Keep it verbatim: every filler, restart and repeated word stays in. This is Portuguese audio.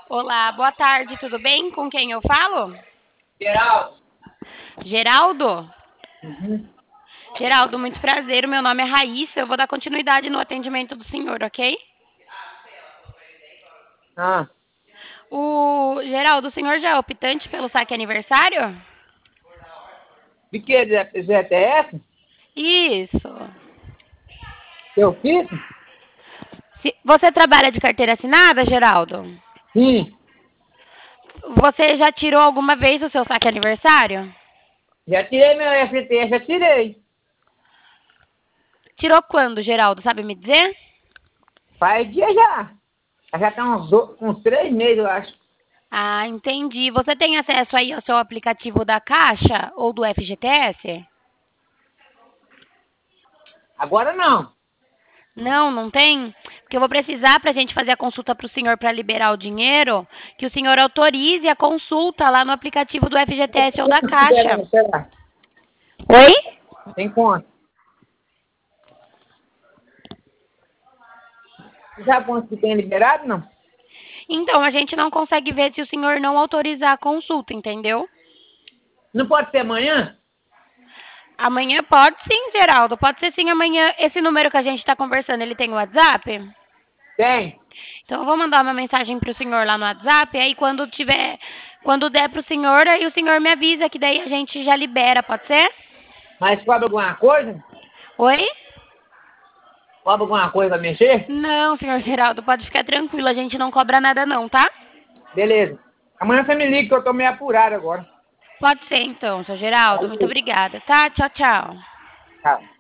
Olá, boa tarde, tudo bem? Com quem eu falo? Geraldo. Geraldo? Uhum. Geraldo, muito prazer. O meu nome é Raíssa. Eu vou dar continuidade no atendimento do senhor, ok? Ah, O Geraldo, o senhor já é optante pelo saque aniversário? de que? Z T S? Isso. Eu fiz? Se- Você trabalha de carteira assinada, Geraldo? Sim. Você já tirou alguma vez o seu saque aniversário? Já tirei meu F T S, já tirei. Tirou quando, Geraldo? Sabe me dizer? Faz dia já. Já tem uns, do- uns três meses, eu acho. Ah, entendi. Você tem acesso aí ao seu aplicativo da Caixa ou do F G T S? Agora não. Não, não tem? Porque eu vou precisar para a gente fazer a consulta para o senhor para liberar o dinheiro, que o senhor autorize a consulta lá no aplicativo do F G T S ou da Quanto Caixa. liberado, será? Oi? Tem quanto? Você sabe quanto que tem liberado, não? Então, a gente não consegue ver se o senhor não autorizar a consulta, entendeu? Não pode ser amanhã? Amanhã pode sim, Geraldo. Pode ser sim amanhã. Esse número que a gente está conversando, ele tem WhatsApp? Tem. Então, eu vou mandar uma mensagem para o senhor lá no WhatsApp. Aí, quando tiver, quando der para o senhor, aí o senhor me avisa que daí a gente já libera, pode ser? Mas cobra alguma coisa? Oi? Cobra alguma coisa pra mexer? Não, senhor Geraldo, pode ficar tranquilo, a gente não cobra nada não, tá? Beleza. Amanhã você me liga que eu tô meio apurado agora. Pode ser então, senhor Geraldo, muito Valeu. obrigada, tá? Tchau, tchau. Tchau.